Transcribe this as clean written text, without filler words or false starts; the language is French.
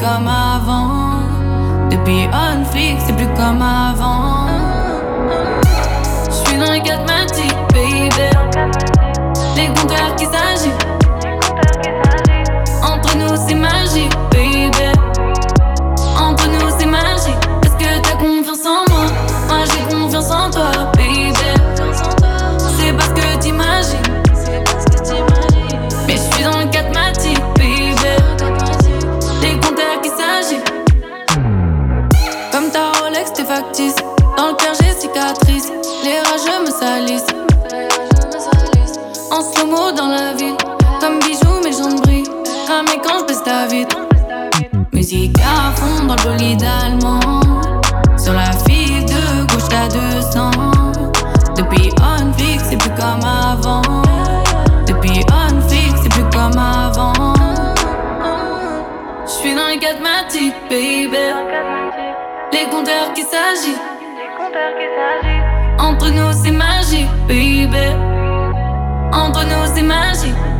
comme avant. Depuis Onflix, c'est plus comme avant. J'suis dans les 4 matiques, baby. Les compteurs qui s'agitent. Entre nous c'est magique, baby. Entre nous c'est magique. Est-ce que t'as confiance en moi? Moi j'ai confiance en toi, baby. C'est parce que t'imagines. Mais j'suis dans le 4 matic, baby. Les compteurs qui s'agitent. Comme ta Rolex t'es factice. Dans le cœur j'ai cicatrice. Les rageux me salissent. En slow-mo dans la ville. Comme bijoux mes jambes brillent. Ramé quand j'baisse ta vitre. Musique à fond dans le bolide allemand. Sur la file de gauche t'as 200. Depuis Onflix c'est plus comme avant. Depuis Onflix c'est plus comme avant. J'suis dans les 4 matiques, baby. Les compteurs qui s'agitent. Entre nous c'est magique, baby. Entre nous c'est magique.